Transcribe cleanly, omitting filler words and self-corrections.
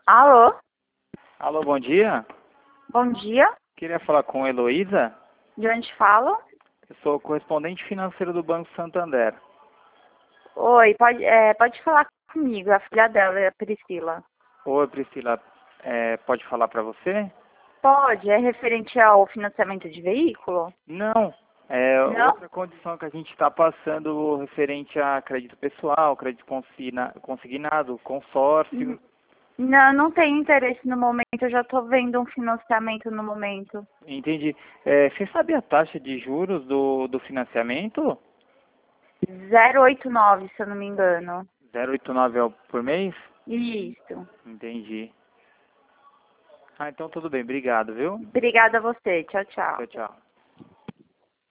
Alô? Alô, bom dia. Bom dia. Queria falar com a Heloísa. De onde falo? Eu sou correspondente financeiro do Banco Santander. Oi, pode falar comigo, a filha dela é a Priscila. Oi, Priscila. Pode falar para você? Pode, é referente ao financiamento de veículo? Não. Não? Outra condição que a gente está passando referente a crédito pessoal, crédito consignado, consórcio. Não, não tenho interesse no momento, eu já estou vendo um financiamento no momento. Entendi. Você sabe a taxa de juros do financiamento? 089, se eu não me engano. 0,89 por mês? Isso. Entendi. Então tudo bem. Obrigado, viu? Obrigada a você. Tchau, tchau. Tchau, tchau.